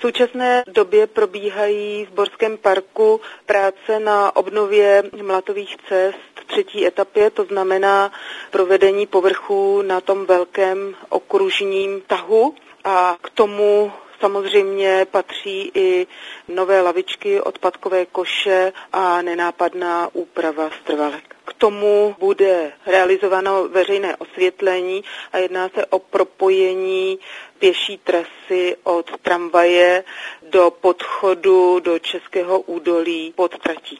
současné době probíhají v Borském parku práce na obnově mlatových cest v 3. etapě, to znamená provedení povrchů na tom velkém okružním tahu a k tomu samozřejmě patří i nové lavičky, odpadkové koše a nenápadná úprava strvalek. K tomu bude realizováno veřejné osvětlení a jedná se o propojení pěší trasy od tramvaje do podchodu do Českého údolí pod tratí.